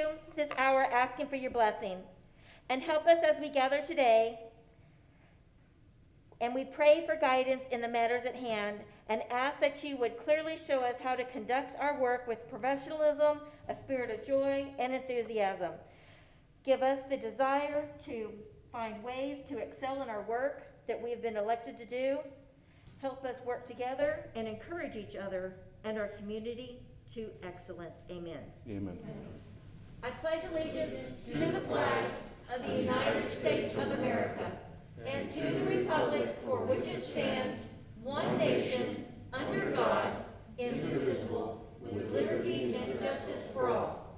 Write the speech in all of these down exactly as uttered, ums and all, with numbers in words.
you this hour asking for your blessing. And help us as we gather today. And we pray for guidance in the matters at hand and ask that you would clearly show us how to conduct our work with professionalism, a spirit of joy, and enthusiasm. Give us the desire to find ways to excel in our work that we have been elected to do. Help us work together and encourage each other and our community to excellence. Amen. Amen. I pledge allegiance to the flag of the United States of America and to the republic for which it stands, one nation, under God, indivisible, with liberty and justice for all.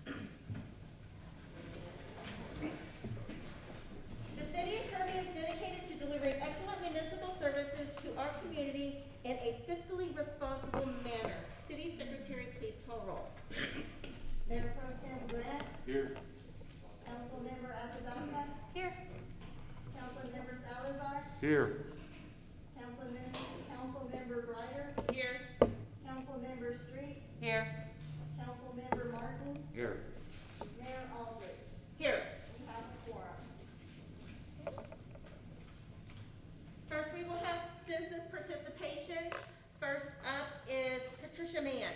The City of Kirby is dedicated to delivering excellent municipal services to our community in a fiscally responsible manner. City Secretary, please call roll. Mayor Pro Tem Grant. Here. Councilmember Apodaca. Here. Councilmember Salazar. Here. Councilmember Councilmember Breyer. Here. Councilmember Street. Here. Councilmember Martin. Here. Mayor Aldridge. Here. We have a quorum. First, we will have citizens participation. First up is Patricia Mann.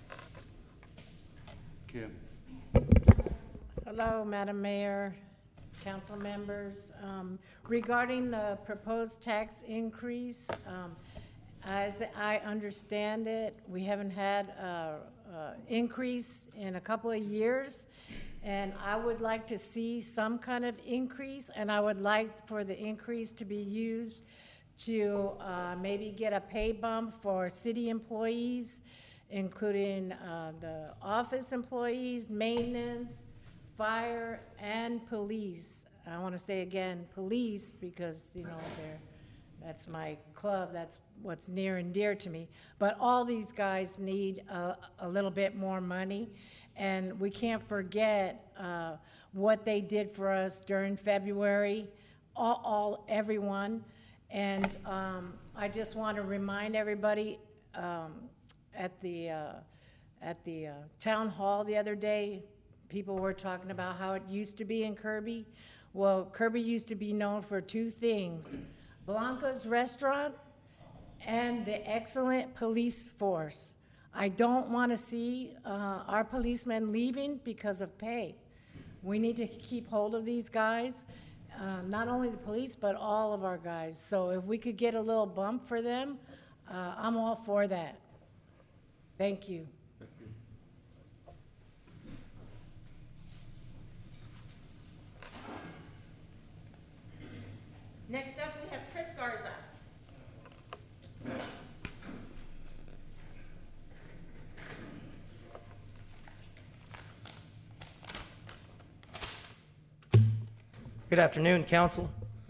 Kim. Hello, Madam Mayor, council members. Um, regarding the proposed tax increase, um, as I understand it, we haven't had a, a increase in a couple of years, and I would like to see some kind of increase, and I would like for the increase to be used to uh, maybe get a pay bump for city employees, including uh, the office employees, maintenance, fire, and police. I want to say again, police, because, you know, they're, that's my club, that's what's near and dear to me. But all these guys need a, a little bit more money, and we can't forget uh, what they did for us during February, all, all everyone. And um, I just want to remind everybody, um, at the uh, at the uh, town hall the other day, people were talking about how it used to be in Kirby. Well, Kirby used to be known for two things: Blanca's Restaurant and the excellent police force. I don't want to see uh, our policemen leaving because of pay. We need to keep hold of these guys, uh, not only the police, but all of our guys. So if we could get a little bump for them, uh, I'm all for that. Thank you. Thank you. Next up, we have Chris Garza. Good afternoon, council.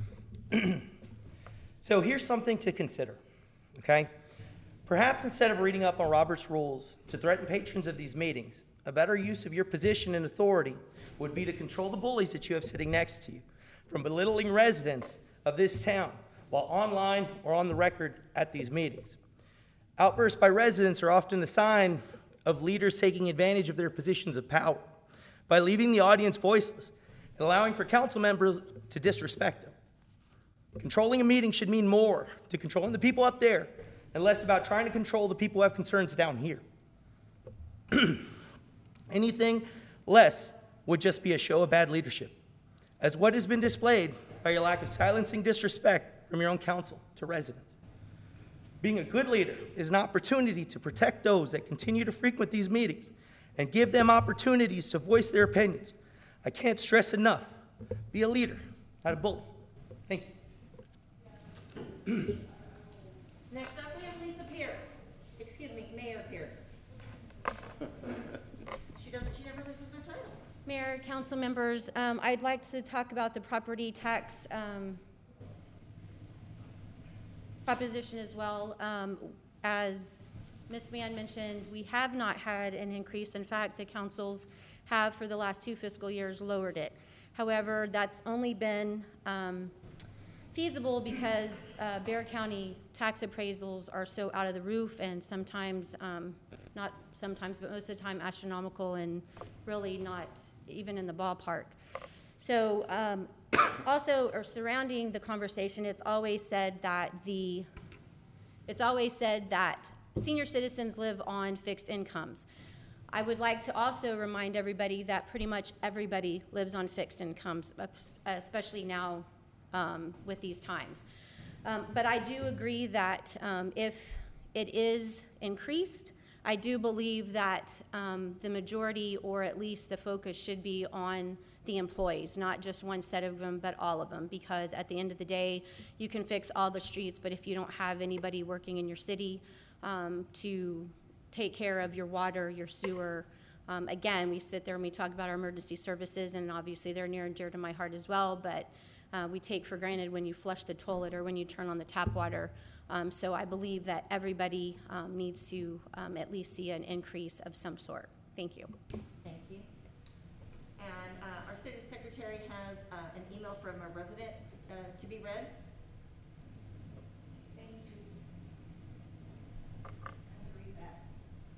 So here's something to consider, okay? Perhaps instead of reading up on Robert's rules to threaten patrons of these meetings, a better use of your position and authority would be to control the bullies that you have sitting next to you from belittling residents of this town while online or on the record at these meetings. Outbursts by residents are often a sign of leaders taking advantage of their positions of power by leaving the audience voiceless and allowing for council members to disrespect them. Controlling a meeting should mean more to controlling the people up there and less about trying to control the people who have concerns down here. Anything less would just be a show of bad leadership, as what has been displayed by your lack of silencing disrespect from your own council to residents. Being a good leader is an opportunity to protect those that continue to frequent these meetings and give them opportunities to voice their opinions. I can't stress enough, be a leader, not a bully. Thank you. Next up, we have Lisa Pierce. Excuse me, Mayor Pierce. She doesn't, she never loses her title. Mayor, council members, um, I'd like to talk about the property tax um, proposition as well. Um, as Miz Mann mentioned, we have not had an increase. In fact, the councils have for the last two fiscal years lowered it. However, that's only been um, feasible because uh, Bexar County tax appraisals are so out of the roof, and sometimes, um, not sometimes, but most of the time astronomical, and really not even in the ballpark. So um, also, or surrounding the conversation, it's always said that the, it's always said that senior citizens live on fixed incomes. I would like to also remind everybody that pretty much everybody lives on fixed incomes, especially now um, with these times. Um, but I do agree that um, if it is increased, I do believe that um, the majority, or at least the focus, should be on the employees, not just one set of them, but all of them, because at the end of the day, you can fix all the streets, but if you don't have anybody working in your city um, to take care of your water, your sewer. Um, again, we sit there and we talk about our emergency services, and obviously they're near and dear to my heart as well, but uh, we take for granted when you flush the toilet or when you turn on the tap water. Um, so I believe that everybody um, needs to um, at least see an increase of some sort. Thank you. Thank you. And uh, our city secretary has uh, an email from a resident uh, to be read. Thank you. I'm read fast.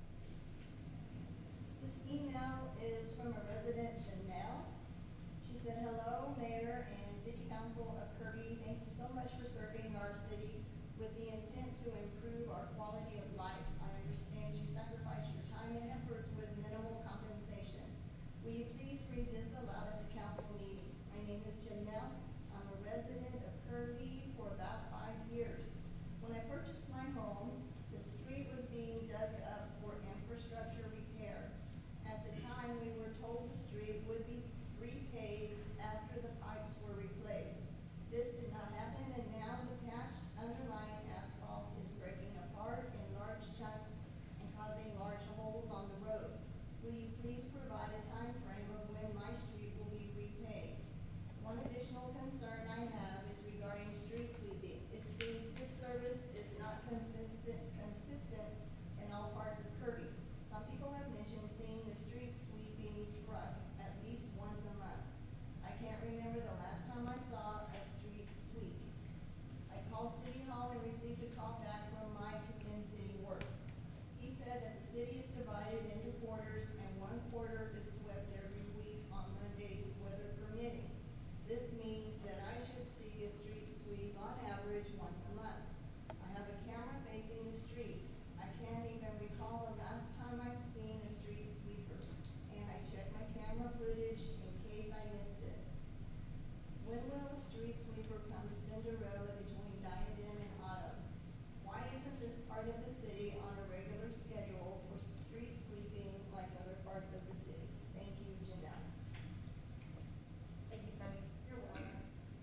This email is from a resident, Janelle. She said, hello, Mayor and City Council of Kirby. Thank you so much for serving our city with the intent to improve our quality of life. I understand you sacrifice your time and efforts with minimal compensation. Will you please read this aloud at the council meeting? My name is Janelle. I'm a resident of Kirby for about five years. When I purchased my home, the street was being dug up for infrastructure repair. At the time, we were told the street would be repaved after the pipes were replaced. This did not happen, and now the patched underlying asphalt is breaking apart in large chunks and causing large holes on the road. Will you please provide a time frame of when my street will be repaved? One additional concern I have is regarding street sweeping. It seems this service is not consistent, consistent in all parts of Kirby. Some people have mentioned seeing the street sweeping truck at least once a month. I can't remember the last time I saw a street sweep. I called City Hall and received a call back from Mike in City Works. He said that the city is divided into quarters and one quarter is swept every week on Mondays, weather permitting. This means that I should see a street sweep on average once a month. I have a camera facing the street. I can't even recall the last time I've seen a street sweeper, and I checked my camera footage in case I missed it. When will the street sweeper come to Cinderella between Diadem and Autumn? Why isn't this part of the city on a regular schedule for street sweeping like other parts of the city? Thank you, Janelle. Thank you, Connie. You're welcome.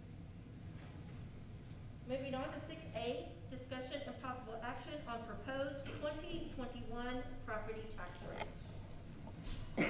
Moving on to six A, discussion and possible action on proposed twenty twenty-one property tax rate.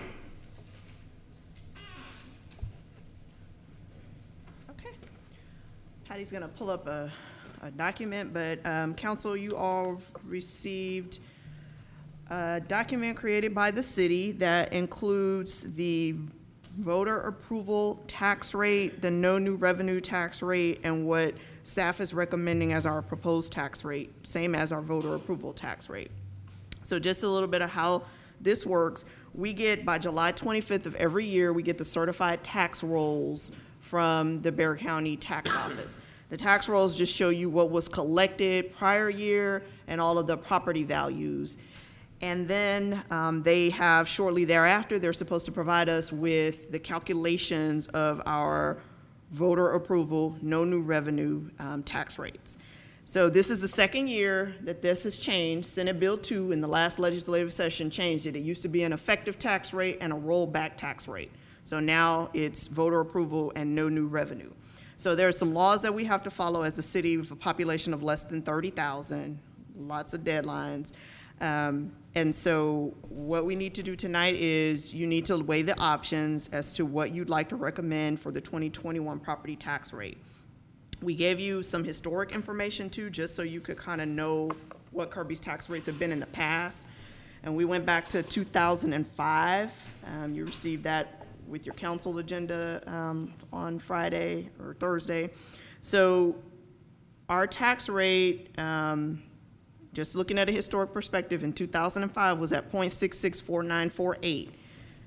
Okay. Patty's gonna pull up a, a document, but, um, council, you all received a document created by the city that includes the voter approval tax rate, the no new revenue tax rate, and what staff is recommending as our proposed tax rate, same as our voter approval tax rate. So just a little bit of how this works. We get, by July twenty-fifth of every year, we get the certified tax rolls from the Bexar County Tax Office. The tax rolls just show you what was collected prior year and all of the property values. And then um, they have, shortly thereafter, they're supposed to provide us with the calculations of our voter approval, no new revenue um, tax rates. So this is the second year that this has changed. Senate Bill two in the last legislative session changed it. It used to be an effective tax rate and a rollback tax rate. So now it's voter approval and no new revenue. So there are some laws that we have to follow as a city with a population of less than thirty thousand, lots of deadlines. Um, and so what we need to do tonight is you need to weigh the options as to what you'd like to recommend for the twenty twenty-one property tax rate. We gave you some historic information too, just so you could kind of know what Kirby's tax rates have been in the past. And we went back to two thousand five. Um, you received that with your council agenda um, on Friday or Thursday. So our tax rate, um, just looking at a historic perspective, in two thousand five was at zero point six six four nine four eight.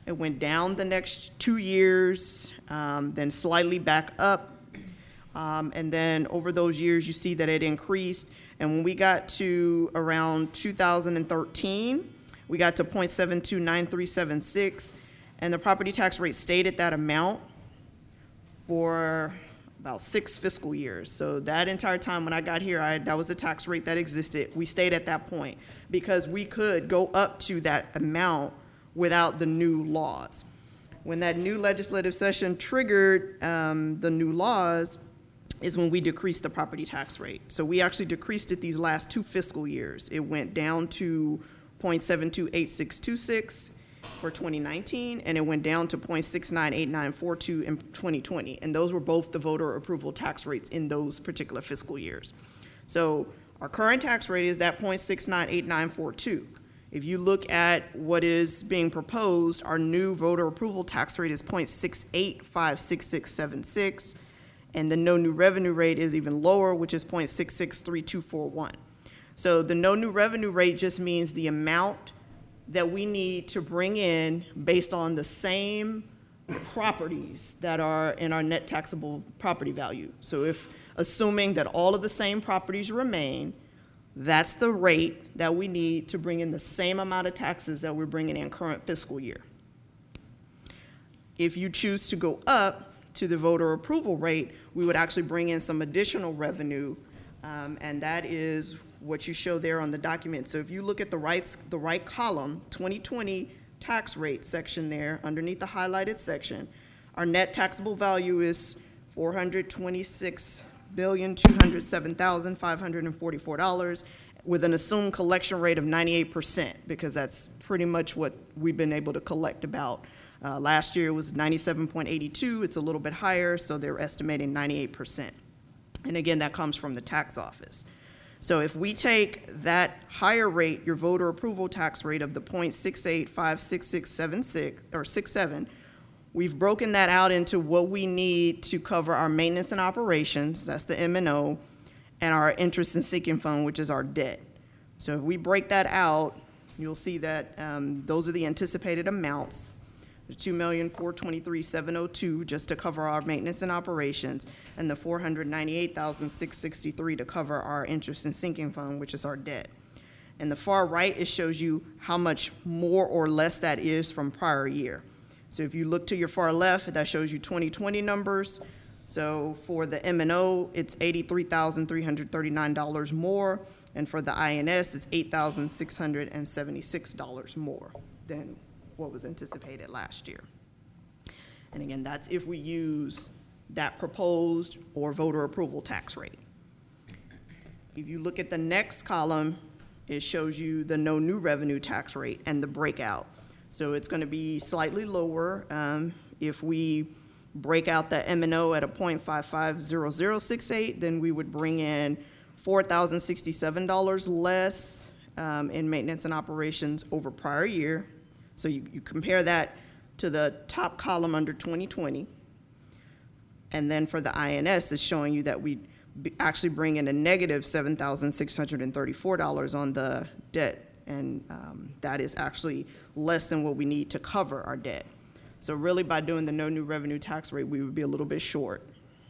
It went down the next two years, um, then slightly back up. Um, and then over those years, you see that it increased. And when we got to around two thousand thirteen, we got to zero point seven two nine three seven six, and the property tax rate stayed at that amount for about six fiscal years. So that entire time when I got here, I, that was the tax rate that existed. We stayed at that point because we could go up to that amount without the new laws. When that new legislative session triggered um, the new laws is when we decreased the property tax rate. So we actually decreased it these last two fiscal years. It went down to zero point seven two eight six two six for twenty nineteen, and it went down to zero point six nine eight nine four two in twenty twenty. And those were both the voter approval tax rates in those particular fiscal years. So our current tax rate is that zero point six nine eight nine four two. If you look at what is being proposed, our new voter approval tax rate is zero point six eight five six six seven six, and the no new revenue rate is even lower, which is zero point six six three two four one. So the no new revenue rate just means the amount that we need to bring in based on the same properties that are in our net taxable property value. So if, assuming that all of the same properties remain, that's the rate that we need to bring in the same amount of taxes that we're bringing in current fiscal year. If you choose to go up to the voter approval rate, we would actually bring in some additional revenue, um, and that is what you show there on the document. So if you look at the right, the right column, twenty twenty tax rate section there, underneath the highlighted section, our net taxable value is four hundred twenty-six billion two hundred seven thousand five hundred forty-four dollars with an assumed collection rate of ninety-eight percent, because that's pretty much what we've been able to collect about. Uh, last year it was ninety-seven point eight two, it's a little bit higher, so they're estimating ninety-eight percent. And again, that comes from the tax office. So if we take that higher rate, your voter approval tax rate of the zero point six eight five six six seven six or six seven, we've broken that out into what we need to cover our maintenance and operations, that's the M and O, and our interest and sinking fund, which is our debt. So if we break that out, you'll see that um, those are the anticipated amounts. The two million four hundred twenty-three thousand seven hundred two just to cover our maintenance and operations, and the four hundred ninety-eight thousand six hundred sixty-three to cover our interest and sinking fund, which is our debt. And the far right, it shows you how much more or less that is from prior year. So if you look to your far left, that shows you twenty twenty numbers. So for the M and O, it's eighty-three thousand three hundred thirty-nine dollars more, and for the I N S, it's eight thousand six hundred seventy-six dollars more than what was anticipated last year. And again, that's if we use that proposed or voter approval tax rate. If you look at the next column, it shows you the no new revenue tax rate and the breakout. So it's going to be slightly lower um, if we break out the M and O at a zero point five five zero zero six eight, then we would bring in four thousand sixty-seven dollars less um, in maintenance and operations over prior year. So you, you compare that to the top column under twenty twenty. And then for the I N S, it's showing you that we actually bring in a negative seven thousand six hundred thirty-four dollars on the debt. And um, that is actually less than what we need to cover our debt. So really by doing the no new revenue tax rate, we would be a little bit short.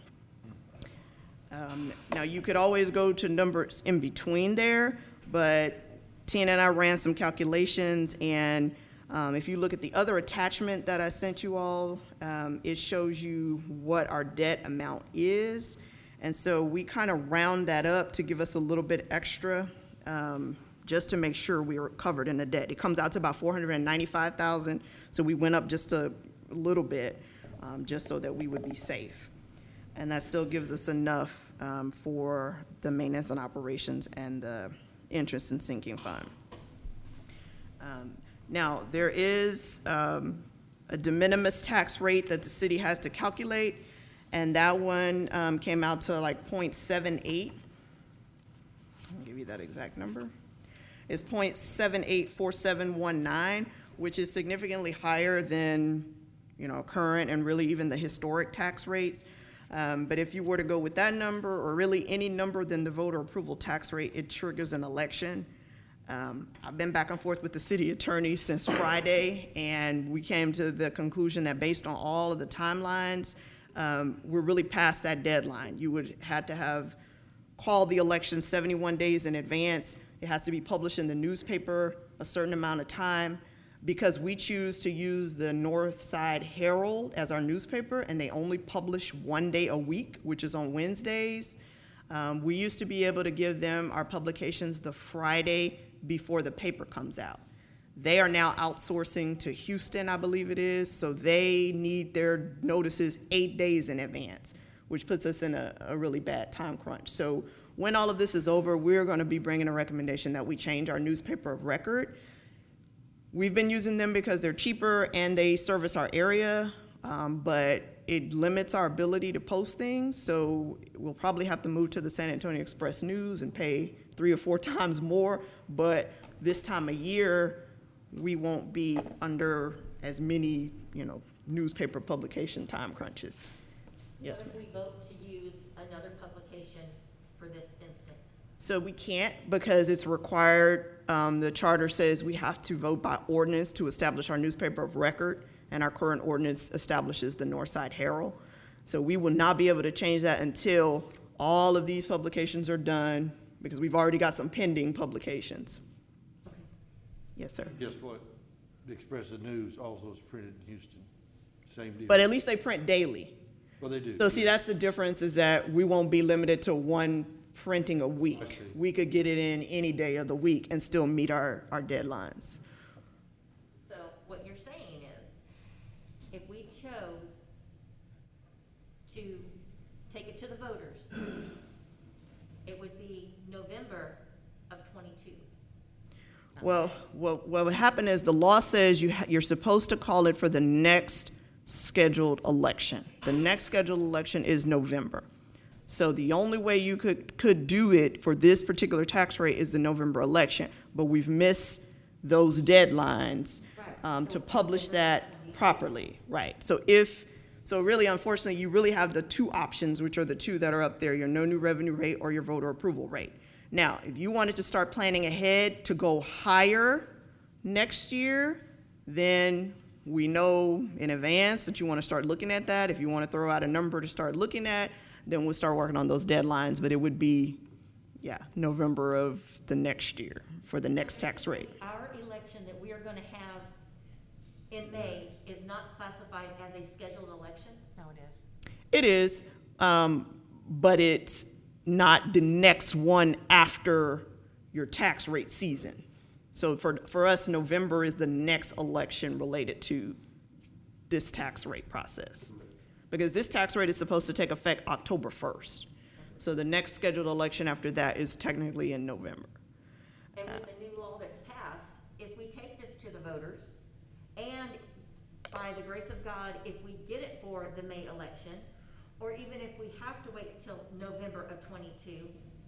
Um, now you could always go to numbers in between there, but Tina and I ran some calculations, and Um, if you look at the other attachment that I sent you all, um, it shows you what our debt amount is. And so we kind of round that up to give us a little bit extra, um, just to make sure we were covered in the debt. It comes out to about four hundred ninety-five thousand dollars, so we went up just a little bit, um, just so that we would be safe. And that still gives us enough um, for the maintenance and operations and the interest and sinking fund. Um, Now, there is um, a de minimis tax rate that the city has to calculate, and that one um, came out to like zero point seven eight. I'll give you that exact number. It's zero point seven eight four seven one nine, which is significantly higher than, you know, current and really even the historic tax rates. Um, but if you were to go with that number, or really any number than the voter approval tax rate, it triggers an election. Um, I've been back and forth with the city attorney since Friday, and we came to the conclusion that based on all of the timelines, um, we're really past that deadline. You would have to have called the election seventy-one days in advance. It has to be published in the newspaper a certain amount of time. Because we choose to use the North Side Herald as our newspaper, and they only publish one day a week, which is on Wednesdays. Um, we used to be able to give them our publications the Friday before the paper comes out. They are now outsourcing to Houston, I believe it is, so they need their notices eight days in advance, which puts us in a, a really bad time crunch. So when all of this is over, we're going to be bringing a recommendation that we change our newspaper of record. We've been using them because they're cheaper and they service our area, um, but it limits our ability to post things, so we'll probably have to move to the San Antonio Express News and pay three or four times more, but this time of year, we won't be under as many, you know, newspaper publication time crunches. Yes, What ma'am. if we vote to use another publication for this instance? So we can't because it's required, um, the charter says we have to vote by ordinance to establish our newspaper of record, and our current ordinance establishes the Northside Herald. So we will not be able to change that until all of these publications are done, because we've already got some pending publications. Yes, sir. Guess what? The Express and News also is printed in Houston. Same deal. But at least they print daily. Well, they do. So see, that's the difference, is that we won't be limited to one printing a I week. see. We could get it in any day of the week and still meet our, our deadlines. So what you're saying is, if we chose to take it to the voters, it would be November of twenty-two. Well, what, what would happen is the law says you ha- you're supposed to call it for the next scheduled election. The next scheduled election is November. So the only way you could, could do it for this particular tax rate is the November election, but we've missed those deadlines Right. um, So to it's publish November that twenty-two. properly, right? So if, so really unfortunately, you really have the two options, which are the two that are up there, your no new revenue rate or your voter approval rate. Now, if you wanted to start planning ahead to go higher next year, then we know in advance that you want to start looking at that. If you want to throw out a number to start looking at, then we'll start working on those deadlines, but it would be, yeah, November of the next year for the next tax rate. Our election that we are gonna have in May is not classified as a scheduled election? No, it is. It is, um, but it's not the next one after your tax rate season. So for, for us, November is the next election related to this tax rate process. Because this tax rate is supposed to take effect October first. So the next scheduled election after that is technically in November. And with the new law that's passed, if we take this to the voters, and by the grace of God, if we get it for the May election, or even if we have to wait till November of twenty-two,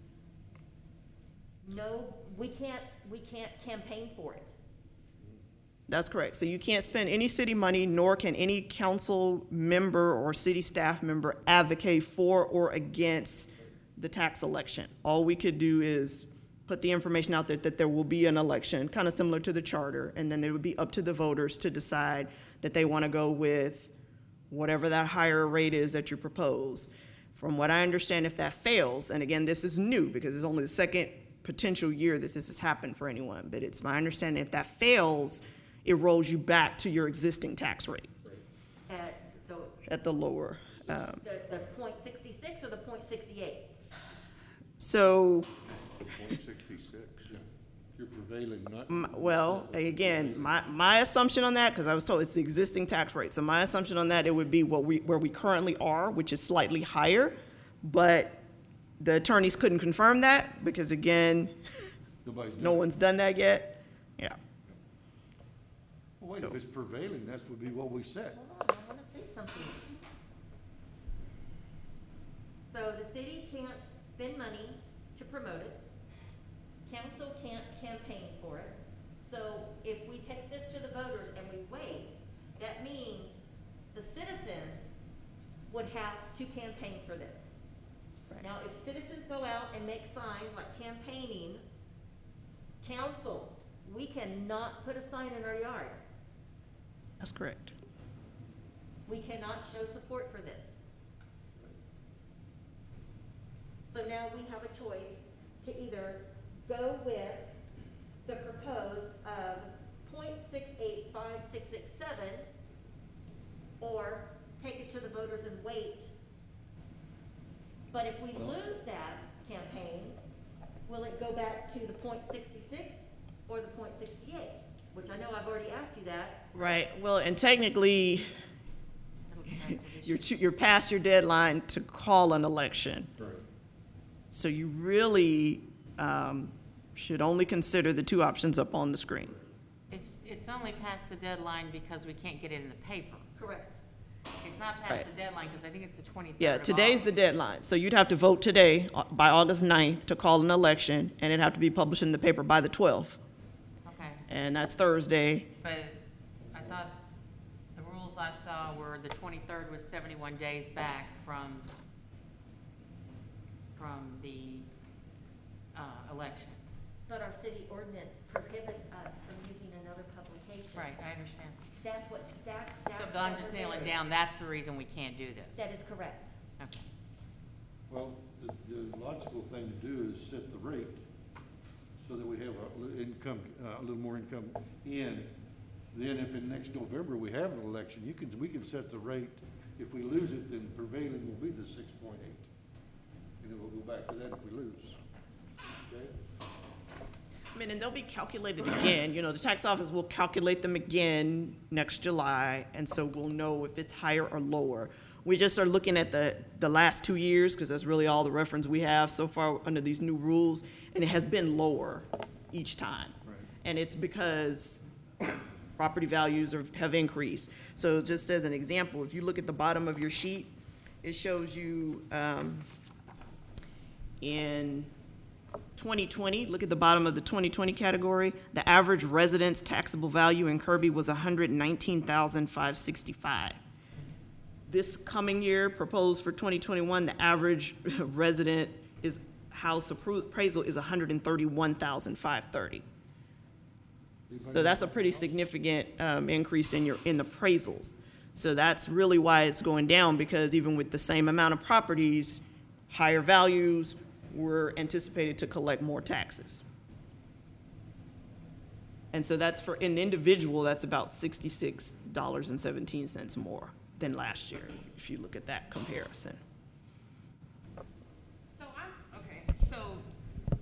no, we can't, we can't campaign for it. That's correct. So you can't spend any city money, nor can any council member or city staff member advocate for or against the tax election. All we could do is put the information out there that there will be an election, kind of similar to the charter, and then it would be up to the voters to decide that they want to go with whatever that higher rate is that you propose. From what I understand, if that fails, and again, this is new because it's only the second potential year that this has happened for anyone, but it's my understanding if that fails, it rolls you back to your existing tax rate At the, at the lower. Um, the, the point sixty-six or the point sixty-eight? so, Point sixty-six. You're prevailing, not. m- well, again, my, my assumption on that, because I was told it's the existing tax rate, so my assumption on that, it would be what we, where we currently are, which is slightly higher, but the attorneys couldn't confirm that, because again, Nobody's no done it. one's done that yet. Yeah. Well, wait, if it's prevailing, that would be what we said. Hold on, I wanna say something. So the city can't spend money to promote it. Council can't campaign for it. So if we take this to the voters and we wait, that means the citizens would have to campaign for this. Now, if citizens go out and make signs like campaigning, council, we cannot put a sign in our yard. That's correct. We cannot show support for this. So now we have a choice to either go with the proposed of point six eight five six six seven, or take it to the voters and wait. But if we lose that campaign, will it go back to the point sixty-six or the point sixty-eight? Which I know I've already asked you that. Right, well, and technically, you're, too- you're past your deadline to call an election. Right. So you really um, should only consider the two options up on the screen. It's, it's only past the deadline because we can't get it in the paper. Correct. It's not past the deadline because I think it's the twenty-third Yeah, of today's the August. deadline. So you'd have to vote today uh, by August ninth to call an election, and it'd have to be published in the paper by the twelfth. Okay, And that's Thursday. but I thought the rules I saw were the twenty-third was seventy-one days back from, from the, uh, election. But our city ordinance prohibits us from using another publication. Right, I understand. That's what, that, that. So I'm that's just what nailing it is. down, that's the reason we can't do this. That is correct. Okay. Well, the, the logical thing to do is set the rate so that we have a li- income, uh, a little more income in. Then if in next November we have an election, you can, we can set the rate. If we lose it, then prevailing will be the six point eight. And then we'll go back to that if we lose. Okay? I mean, and they'll be calculated again. You know, the tax office will calculate them again next July, and so we'll know if it's higher or lower. We just are looking at the, the last two years, because that's really all the reference we have so far under these new rules, and it has been lower each time. Right. And it's because property values are, have increased. So just as an example, if you look at the bottom of your sheet, it shows you um, in twenty twenty, look at the bottom of the twenty twenty category, the average residence taxable value in Kirby was one hundred nineteen thousand five hundred sixty-five. This coming year, proposed for twenty twenty-one, the average resident is, house appro- appraisal is one hundred thirty-one thousand five hundred thirty. So that's a pretty significant um, increase in your, in appraisals. So that's really why it's going down, because even with the same amount of properties, higher values, we're anticipated to collect more taxes. And so that's for an individual, that's about sixty-six dollars and seventeen cents more than last year, if you look at that comparison. So I'm, okay, so,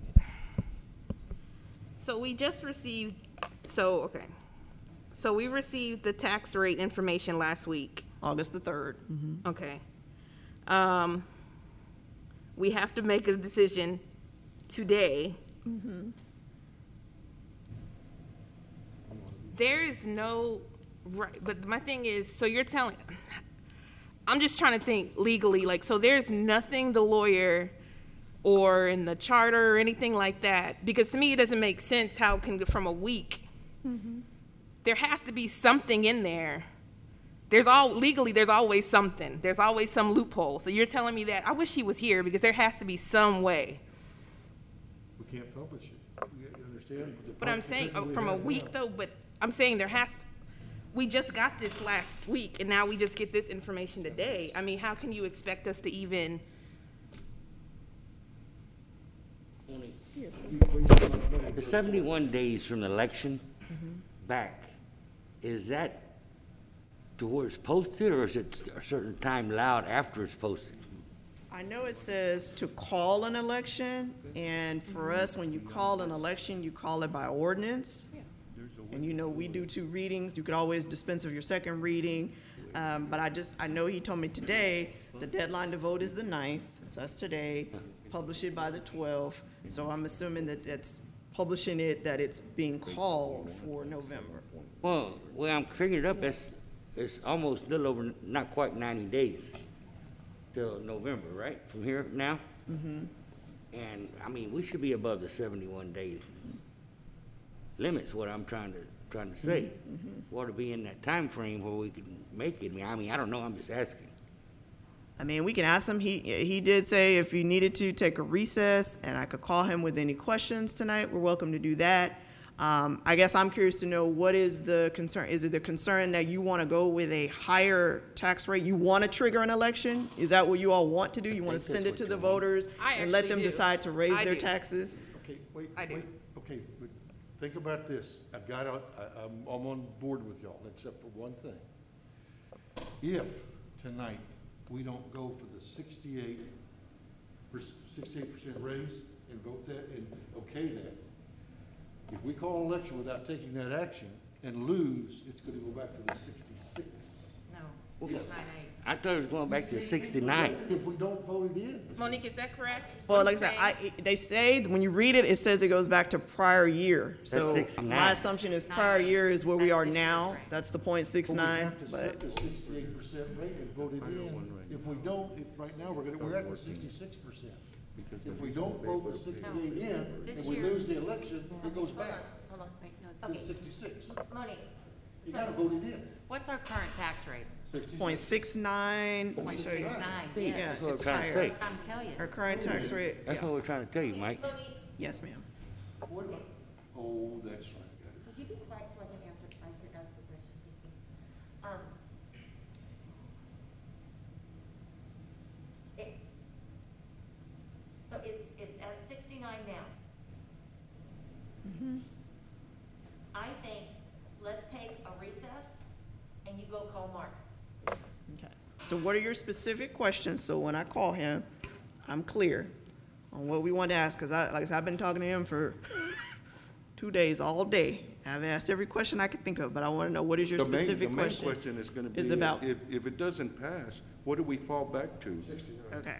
so we just received, so, okay. So we received the tax rate information last week, August the third. okay. Um, we have to make a decision today. There is no, right, but my thing is, so you're telling, I'm just trying to think legally, like, so there's nothing the lawyer or in the charter or anything like that, because to me, it doesn't make sense how can, from a week, there has to be something in there. There's all, legally, there's always something. There's always some loophole. So you're telling me that, I wish he was here, because there has to be some way. We can't publish it. You understand? The But I'm pub- saying, the uh, people from we a have week now. though, but I'm saying there has, we just got this last week, and now we just get this information today. I mean, how can you expect us to even, The seventy-one days from the election back, is that to where it's posted, or is it a certain time allowed after it's posted? I know it says to call an election, and for us, when you call an election, you call it by ordinance. And you know, we do two readings, you could always dispense of your second reading, um, but I just, I know he told me today, the deadline to vote is the ninth, so that's today, publish it by the twelfth, so I'm assuming that that's publishing it, that it's being called for November. Well, well, I'm figuring it up, it's, it's almost a little over, not quite ninety days till November, right, from here now? Mm-hmm. And, I mean, we should be above the seventy-one day limits, what I'm trying to, trying to say. Mm-hmm. What to be in that time frame where we can make it, I mean, I mean, I don't know, I'm just asking. I mean, we can ask him. He, he did say if you needed to take a recess and I could call him with any questions tonight, we're welcome to do that. Um, I guess I'm curious to know, what is the concern? Is it the concern that you want to go with a higher tax rate? You want to trigger an election? Is that what you all want to do? You want to think send that's it to what the you want. voters I and let actually them do. decide to raise I their do. taxes? Okay, wait, I do. wait, okay, but think about this. I've got, out- I, I'm, I'm on board with y'all, except for one thing. If tonight we don't go for the sixty-eight, sixty-eight percent raise and vote that and okay that, if we call an election without taking that action and lose, it's gonna go back to the sixty-six. No, Yes. it's nine eight. I thought it was going back to sixty-nine. If we don't vote it in. Monique, is that correct? Well, What like I he's said, saying? I, they say, when you read it, it says it goes back to prior year. So sixty-nine. my assumption is prior year is where we That's are this year's now. rate. That's the point six But we nine, have to set but, the sixty-eight percent rate and vote it in. If we don't, it, right now, we're gonna, we're at the sixty-six percent. If we don't vote the sixty-eight in This and we year- lose the election, it goes back Hold on, wait, no. to Okay. sixty-six. Monique, You gotta vote it in, What's our current tax rate? point sixty-six. six nine, Point six nine, Yeah. yes. That's what I'm it's trying to higher. say. I'm telling you. our current tax rate, That's yeah. what we're trying to tell you, Mike. Monique, Yes, ma'am. What about, oh, that's right, got it. would you be quiet so I can answer, I can ask the question? Um, it, so it's, it's at sixty-nine now. I think, let's take a recess and you go call Mark. Okay. So what are your specific questions? So when I call him, I'm clear on what we want to ask, because I, like I said, I've been talking to him for two days, all day. I've asked every question I could think of, but I want to know, what is your The main, the specific main question? question is gonna be, is about- if, if it doesn't pass, what do we fall back to? Okay.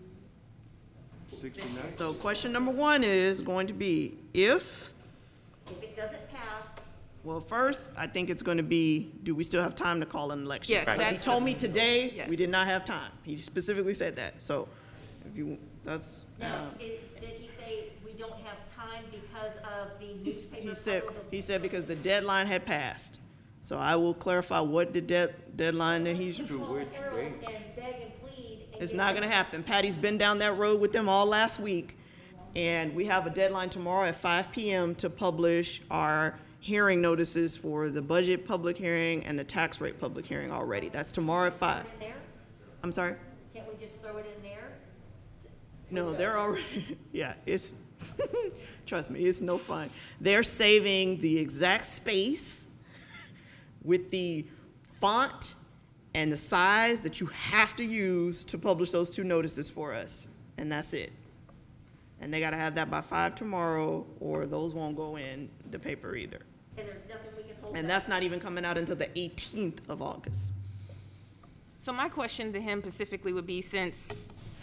Sixty-nine? So question number one is going to be, if, If it doesn't pass, well, first, I think it's going to be, do we still have time to call an election? Yes, Because he that's told the- me today, we Yes. did not have time. He specifically said that. So if you, that's, now, uh, it, did he say we don't have time because of the He newspaper? he said, photo? he said because the deadline had passed. So I will clarify what the dead, deadline that he's, To which Call date? and beg and plead and it's get not them- gonna happen. Patty's been down that road with them all last week. And we have a deadline tomorrow at five P M to publish our hearing notices for the budget public hearing and the tax rate public hearing already. That's tomorrow at five. Throw it in there? I'm sorry? Can't we just throw it in there? No, they're already, yeah, it's, trust me, it's no fun. They're saving the exact space with the font and the size that you have to use to publish those two notices for us, and that's it. And they gotta have that by five tomorrow, or those won't go in the paper either. And there's nothing we can hold And back? that's not even coming out until the eighteenth of August. So my question to him specifically would be, since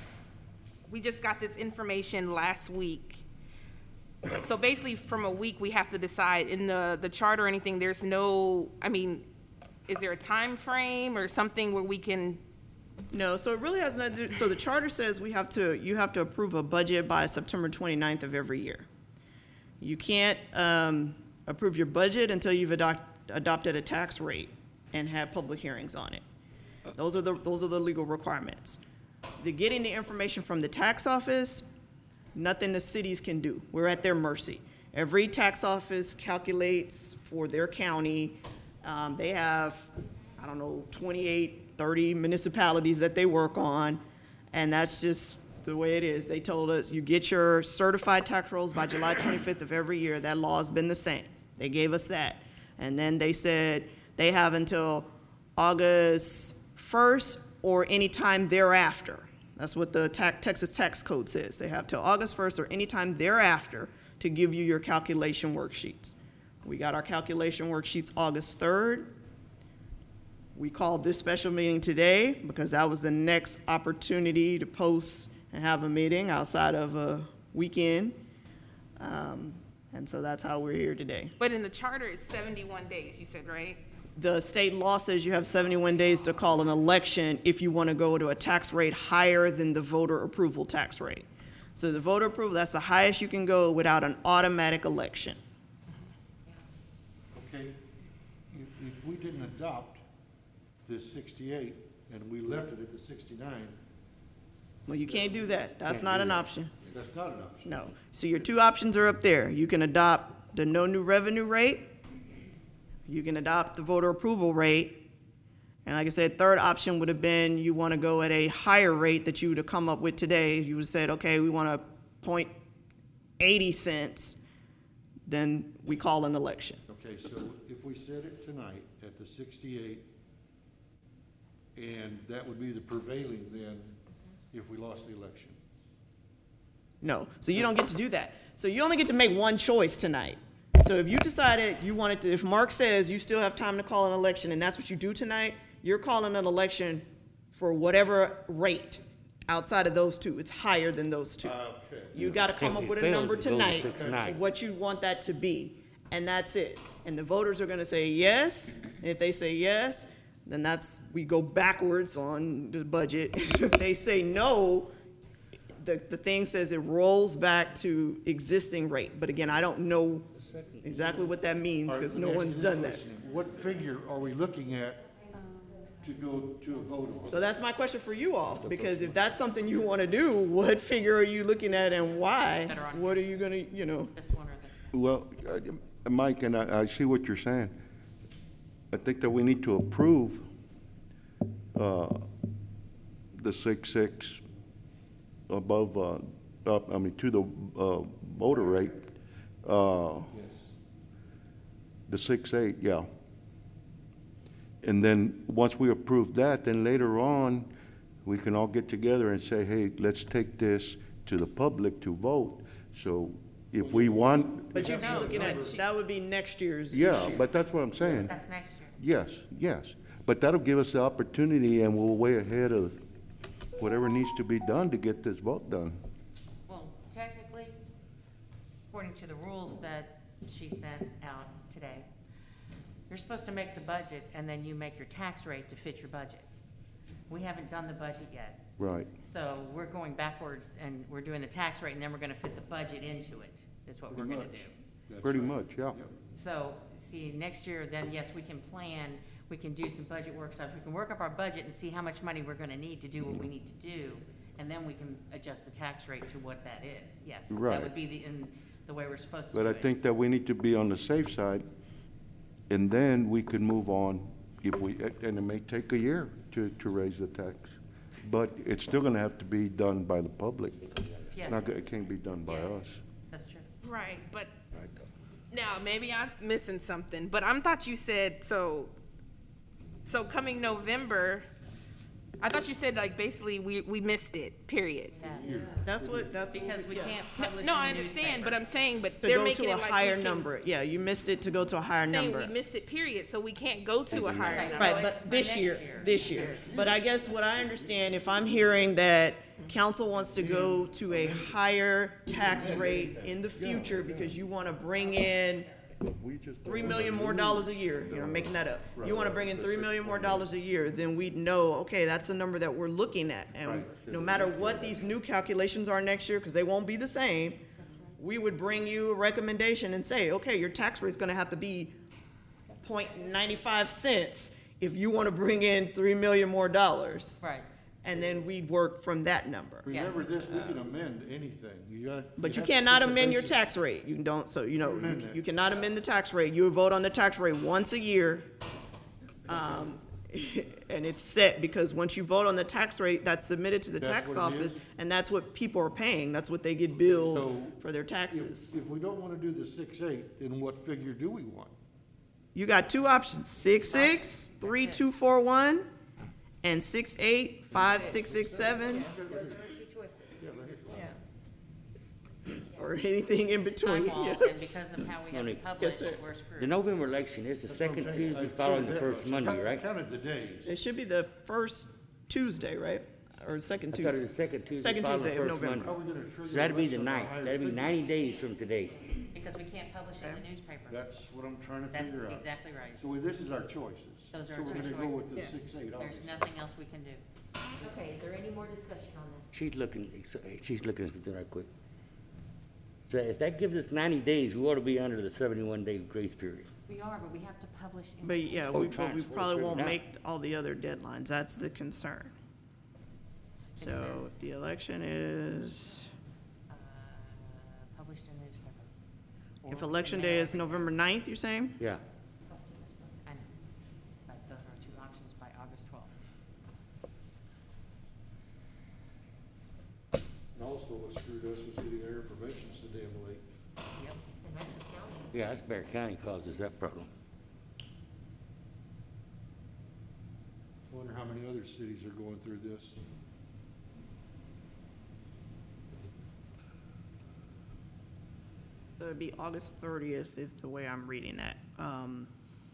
we just got this information last week, so basically from a week, we have to decide in the, the chart or anything, there's no, I mean, is there a time frame or something where we can, No, so it really has nothing to do, so the charter says we have to, you have to approve a budget by September twenty-ninth of every year. You can't, um, approve your budget until you've adopt, adopted a tax rate and had public hearings on it. Those are the, those are the legal requirements. The getting the information from the tax office, nothing the cities can do. We're at their mercy. Every tax office calculates for their county. Um, they have, I don't know, twenty-eight, thirty municipalities that they work on, and that's just the way it is. They told us, you get your certified tax rolls by July twenty-fifth of every year. That law's been the same. They gave us that. And then they said they have until August first or any time thereafter. That's what the ta- Texas tax code says. They have till August first or any time thereafter to give you your calculation worksheets. We got our calculation worksheets August third. We called this special meeting today because that was the next opportunity to post and have a meeting outside of a weekend. Um, and so that's how we're here today. but in the charter, it's seventy-one days, you said, right? The state law says you have seventy-one days to call an election if you want to go to a tax rate higher than the voter approval tax rate. So the voter approval, that's the highest you can go without an automatic election. Okay, if, if we didn't adopt this sixty-eight and we left it at the sixty-nine, Well, you can't do that. That's Can't not do an that. option. That's not an option. No. So your two options are up there. You can adopt the no new revenue rate. You can adopt the voter approval rate. And like I said, third option would have been you want to go at a higher rate that you would have come up with today. You would have said, okay, we want a point eighty cents. Then we call an election. Okay, so if we set it tonight at the sixty-eight, and that would be the prevailing then if we lost the election. No. So you don't get to do that. So you only get to make one choice tonight. So if you decided you wanted to, if Mark says you still have time to call an election and that's what you do tonight, you're calling an election for whatever rate outside of those two. It's higher than those two. Okay. You got to come If up it with a fails, number it goes to tonight six of nine. what you want that to be. And that's it. And the voters are going to say yes. And if they say yes, then that's, we go backwards on the budget. If they say no, the, the thing says it rolls back to existing rate. But again, I don't know exactly what that means All right, because let no me ask one's you this done that. question. What figure are we looking at to go to a vote on? So that's my question for you all, because if that's something you want to do, what figure are you looking at and why? Better on- What are you going to, you know? This one or this? Well, uh, Mike, and I, I see what you're saying. I think that we need to approve, uh, the six-six above, uh, up, I mean, to the, uh, voter rate. Uh, the six-eight, yeah. And then, once we approve that, then later on, we can all get together and say, hey, let's take this to the public to vote. So if we want, But you'd be No, looking at, but she- that would be next year's yeah, issue. but that's what I'm saying. That's next year. Yes, yes. But that'll give us the opportunity, and we'll way ahead of whatever needs to be done to get this vote done. Well, technically, according to the rules that she sent out today, you're supposed to make the budget and then you make your tax rate to fit your budget. We haven't done the budget yet. Right. So we're going backwards and we're doing the tax rate and then we're gonna fit the budget into it, is what we're Pretty gonna much. do. That's Pretty right. much, yeah. Yep. So, see, next year, then, yes, we can plan, we can do some budget workshops, we can work up our budget and see how much money we're gonna need to do what we need to do, and then we can adjust the tax rate to what that is, yes. Right. That would be the, in, the way we're supposed to do But I it. think that we need to be on the safe side, and then we could move on if we, and it may take a year to, to raise the tax. But it's still gonna have to be done by the public. It's Yes. not, go- it can't be done by Yes. us. That's true. Right, but now maybe I'm missing something, but I thought you said, so, so coming November, I thought you said like basically we, we missed it, period. Yeah. That's what, that's what. Because we yeah. can't No, publish no, in I the understand, newspaper. but I'm saying, but To they're go making to a it like higher we can, number. Yeah, you missed it to go to a higher saying number. we missed it, period, so we can't go to a higher number. Right, No, it's but for this next year, year. this year. But I guess what I understand, if I'm hearing that council wants to go to a higher tax rate in the future because you want to bring in We just- three million more dollars a year, you know, I'm making that up. You want to bring in three million more dollars a year, then we'd know, okay, that's the number that we're looking at. And no matter what these new calculations are next year, because they won't be the same, we would bring you a recommendation and say, okay, your tax rate's gonna have to be point nine five cents if you want to bring in three million more dollars. Right. And then we'd work from that number. Remember Yes. this, we can amend anything. You got. But you have to cannot set the amend your basis. tax rate. You don't, so, you know, Amend you- that. you cannot amend the tax rate. You would vote on the tax rate once a year. Um, and it's set because once you vote on the tax rate, that's submitted to the That's tax what it office, is? and that's what people are paying. That's what they get billed So, for their If, taxes. if we don't wanna do the six-eight, then what figure do we want? You got two options, six, six, three, two, four, one, and six, eight, five, six, six, seven, or anything in between. Time Yeah. wall, and because of how we have to Monique. publish, sir. we're The screwed. November election is the second I- Tuesday I following the figured that first much. Monday, I right? counted the days. It should be the first Tuesday, right? Or the second I Tuesday? thought it was the second Tuesday Second following the Tuesday of first November. How are Monday. we gonna trigger? So that'd be the election on a ninth. higher That'd be figure? ninety days from today. Because we can't publish in the newspaper. That's what I'm trying to That's figure out. exactly right. So this is our choices. Those are So our we're two gonna go with the choices. six-eight, There's obviously. nothing else we can do. Okay, is there any more discussion on this? She's looking, she's looking at something right quick. So if that gives us ninety days, we ought to be under the seventy-one day grace period. We are, but we have to publish. in- But yeah, Oh, we, but trying we to probably figure it won't out. make all the other deadlines. That's the concern. So says- if the election is, Uh, Published in the newspaper. Or if we election can day mail is everything. November ninth, you're saying? Yeah, I know, but those are two options by August twelfth. And also what screwed us was getting our information so damn late. Yep. And that's the county. yeah, that's Bear County causes that problem. Wonder how many other cities are going through this. So it'd be August thirtieth is the way I'm reading that. Um,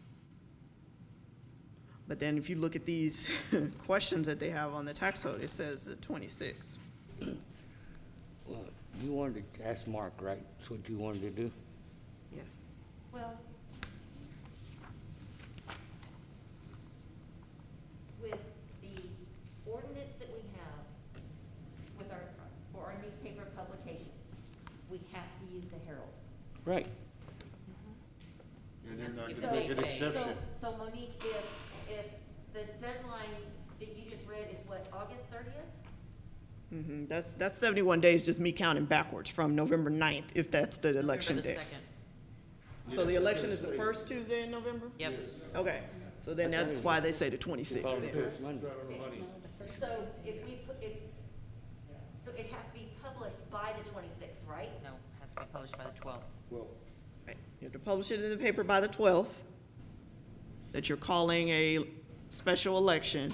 But then if you look at these questions that they have on the tax code, it says the twenty-sixth. Well, you wanted to ask Mark, right? That's what you wanted to do? Yes. Well, with the ordinance that we have with our, for our newspaper publications, we have to use the Herald. Right. And they're not Give gonna the make an date. exception. So, so Monique, if, if the deadline that you just read is what, August thirtieth? Mm-hmm, that's, that's seventy-one days, just me counting backwards from November ninth, if that's the election day. So the election is the first Tuesday in November? Yep. Okay, so then that's why they say the twenty-sixth Follow the then. first Monday. It's right on the money. So if we put, if, so it has to be published by the twenty-sixth, right? No, has to be published by the twelfth. Well, Right. You have to publish it in the paper by the twelfth, that you're calling a special election,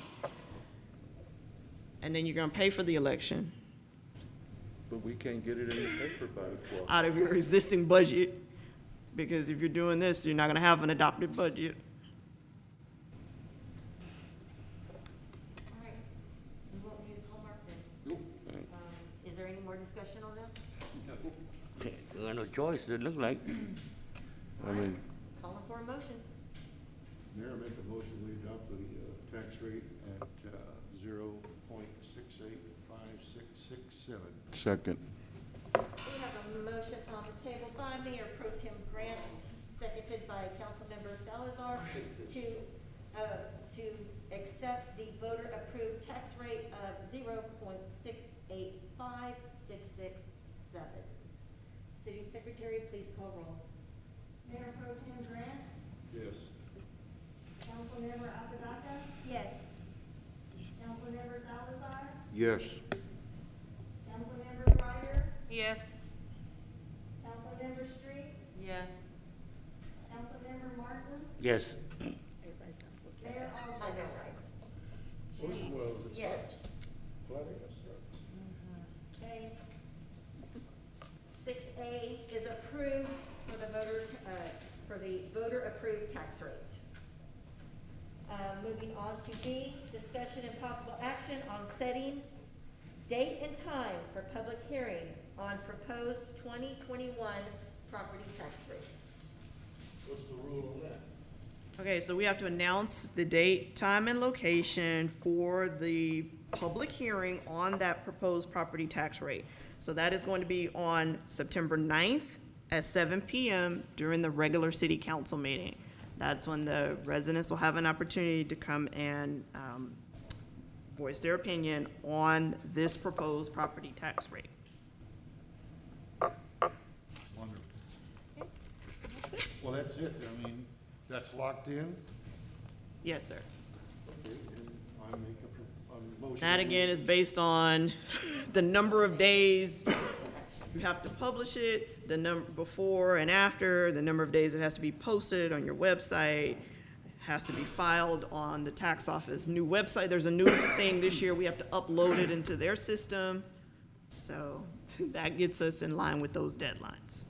and then you're gonna pay for the election But we can't get it in the paper by the twelfth. out of your existing budget, because if you're doing this, you're not gonna have an adopted budget. All right, we won't need to call Mark then. nope, Um, Is there any more discussion on this? You got no choice, it look like. I mean, Calling for a motion. Mayor, I make a motion, we adopt the, uh, tax rate at, uh, zero point six eight five six six seven. Second. We have a motion on the table by Mayor Pro Tem Grant, seconded by Councilmember Salazar, to, uh, to accept the voter-approved tax rate of zero point six eight five six six seven. City Secretary, please call roll. Mayor Pro Tem Grant, Yes. Councilmember Apodaca, Yes. Councilmember Salazar, Yes. Councilmember Ryder, Yes. Councilmember Street, Yes. Councilmember Martin, yes, Mayor I know, Albright. right? Well, it Yes. sucks. Flat out sucks. Okay. Six A is approved for the voter, t- uh, for the voter-approved tax rate. Uh, moving on to B, discussion and possible action on setting date and time for public hearing on proposed twenty twenty-one property tax rate. What's the rule on that? Okay, so we have to announce the date, time, and location for the public hearing on that proposed property tax rate. So that is going to be on September ninth at seven P M during the regular city council meeting. That's when the residents will have an opportunity to come and um, voice their opinion on this proposed property tax rate. Wonderful. Well, that's it, I mean, that's locked in. Yes, sir. Okay, and I make a, pro- a motion. That again is based on the number of days you have to publish it, the number before and after, the number of days it has to be posted on your website, has to be filed on the tax office new website. There's a new thing this year, we have to upload it into their system. So that gets us in line with those deadlines.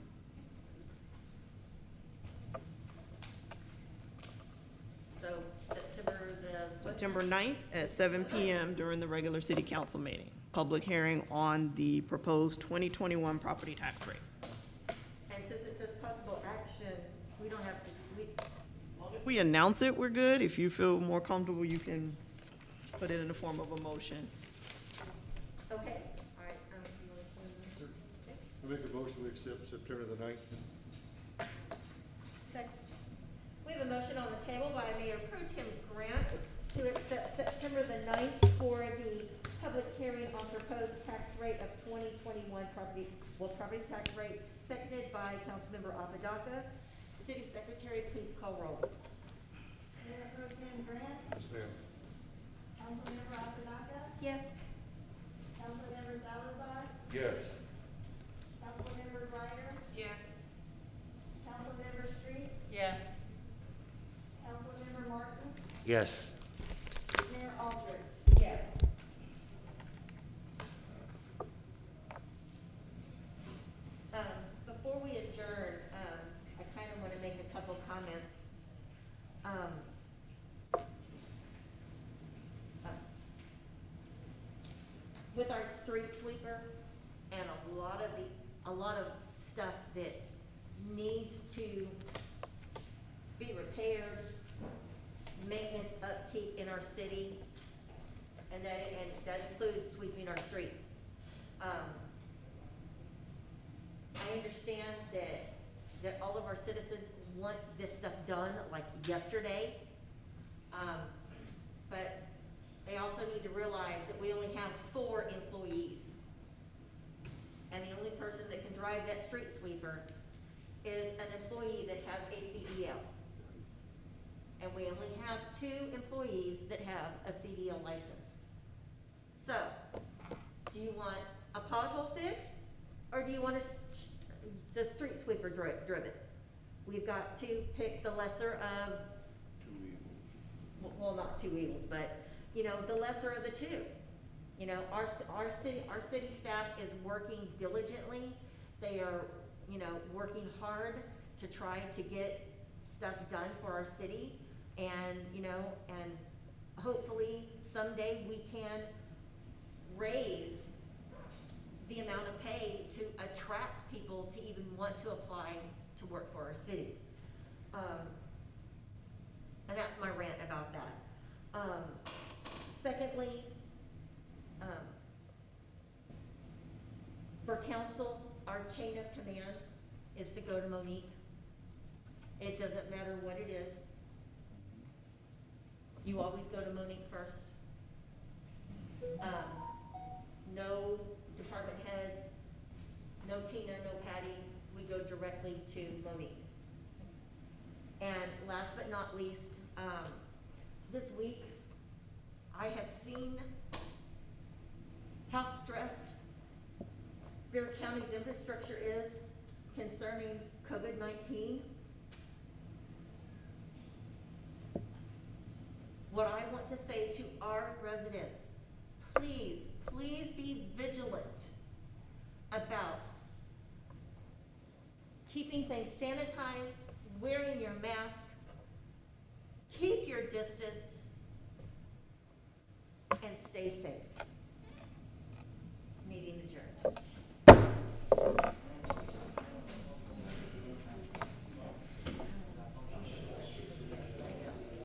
So September the. September ninth at seven P M during the regular city council meeting. Public hearing on the proposed twenty twenty-one property tax rate. And since it says possible action, we don't have to, we, If we announce it, we're good. If you feel more comfortable, you can put it in the form of a motion. okay, all right. um, you wanna close this? I make a motion, we accept September the ninth. Second. We have a motion on the table by Mayor Pro Tem Grant to accept September the ninth for the public hearing on proposed tax rate of twenty twenty-one property, well, property tax rate, seconded by Councilmember Apodaca. City Secretary, please call roll. Mayor Pro Tem Grant, Yes, ma'am. Councilmember Apodaca, Yes. Councilmember Salazar, Yes. Councilmember Ryder, Yes. Councilmember Street, Yes. Councilmember Martin, Yes. Mayor Aldrich. Yes. Um, before we adjourn, um, I kind of want to make a couple comments. Um, uh, with our street sweeper and a lot of the, a lot of stuff that needs to be repaired, maintenance, upkeep in our city, and that, and that includes sweeping our streets. Um, I understand that, that all of our citizens want this stuff done like yesterday. Um, but they also need to realize that we only have four employees. And the only person that can drive that street sweeper is an employee that has a C D L. And we only have two employees that have a C D L license. So, do you want a pothole fixed, or do you want a, s- the street sweeper dri- driven? We've got to pick the lesser of, w- well, not two evils, but, you know, the lesser of the two. You know, our, c- our city, our city staff is working diligently. They are, you know, working hard to try to get stuff done for our city. And, you know, and hopefully someday we can raise the amount of pay to attract people to even want to apply to work for our city. Um, and that's my rant about that. Um, secondly, um, for council, our chain of command is to go to Monique. It doesn't matter what it is. You always go to Monique first. Um, no department heads, no Tina, no Patty, we go directly to Monique. And last but not least, um, this week, I have seen how stressed Bear County's infrastructure is concerning COVID nineteen. What I want to say to our residents, please, please be vigilant about keeping things sanitized, wearing your mask, keep your distance, and stay safe.